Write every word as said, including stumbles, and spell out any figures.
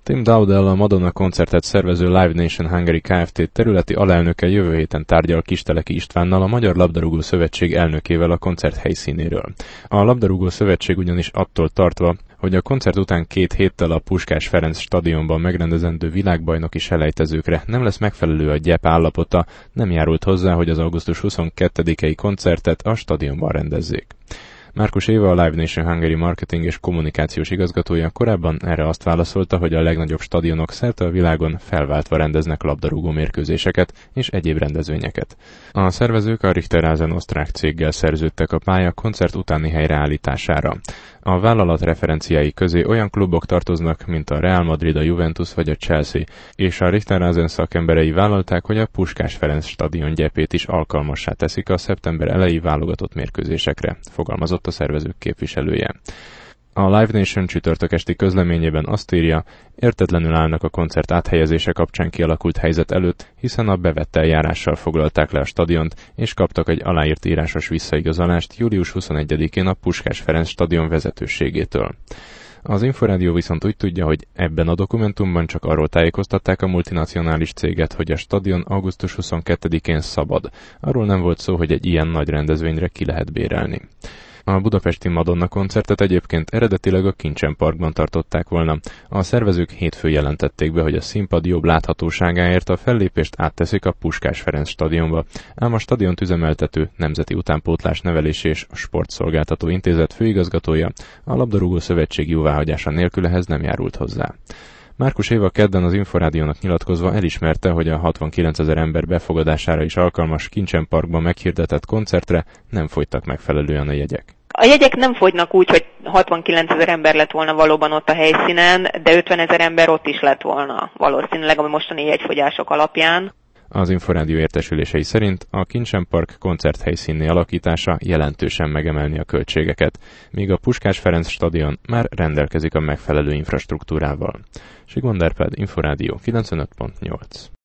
Tim Dowdell, a Madonna koncertet szervező Live Nation Hungary Kft. Területi alelnöke jövő héten tárgyal Kisteleki Istvánnal, a Magyar Labdarúgó Szövetség elnökével a koncert helyszínéről. A Labdarúgó Szövetség ugyanis attól tartva, hogy a koncert után két héttel a Puskás Ferenc stadionban megrendezendő világbajnoki selejtezőkre nem lesz megfelelő a gyep állapota, nem járult hozzá, hogy az augusztus huszonkettedikei koncertet a stadionban rendezzék. Márkus Éva, a Live Nation Hungary marketing és kommunikációs igazgatója korábban erre azt válaszolta, hogy a legnagyobb stadionok szerte a világon felváltva rendeznek labdarúgó mérkőzéseket és egyéb rendezvényeket. A szervezők a Richterhausen osztrák céggel szerződtek a pálya koncert utáni helyreállítására. A vállalat referenciái közé olyan klubok tartoznak, mint a Real Madrid, a Juventus vagy a Chelsea, és a Richterhausen szakemberei vállalták, hogy a Puskás Ferenc stadion gyepét is alkalmassá teszik a szeptember elejé válogatott mérkőzésekre, fogalmazott a szervezők képviselője. A Live Nation csütörtök esti közleményében azt írja, értetlenül állnak a koncert áthelyezése kapcsán kialakult helyzet előtt, hiszen a bevett eljárással foglalták le a stadiont, és kaptak egy aláírt írásos visszaigazolást július huszonegyedikén a Puskás Ferenc stadion vezetőségétől. Az Inforádió viszont úgy tudja, hogy ebben a dokumentumban csak arról tájékoztatták a multinacionális céget, hogy a stadion augusztus huszonkettedikén szabad. Arról nem volt szó, hogy egy ilyen nagy rendezvényre ki lehet bérelni. A budapesti Madonna koncertet egyébként eredetileg a Kincsen Parkban tartották volna. A szervezők hétfőn jelentették be, hogy a színpad jobb láthatóságáért a fellépést átteszik a Puskás Ferenc stadionba, ám a stadiont üzemeltető Nemzeti Utánpótlás Nevelési és Sportszolgáltató Intézet főigazgatója a Labdarúgó Szövetség jóváhagyása nélkül ehhez nem járult hozzá. Márkus Éva kedden az Inforádiónak nyilatkozva elismerte, hogy a hatvankilencezer ember befogadására is alkalmas Kincsen Parkban meghirdetett koncertre nem fogytak megfelelően a jegyek. A jegyek nem fogynak úgy, hogy hatvankilencezer ember lett volna valóban ott a helyszínen, de ötvenezer ember ott is lett volna valószínűleg a mostani jegyfogyások alapján. Az Inforádió értesülései szerint a Kincsen Park koncerthelyszínné alakítása jelentősen megemelni a költségeket, míg a Puskás Ferenc stadion már rendelkezik a megfelelő infrastruktúrával. Sigmond Árpád, Inforádió kilencvenöt pont nyolc.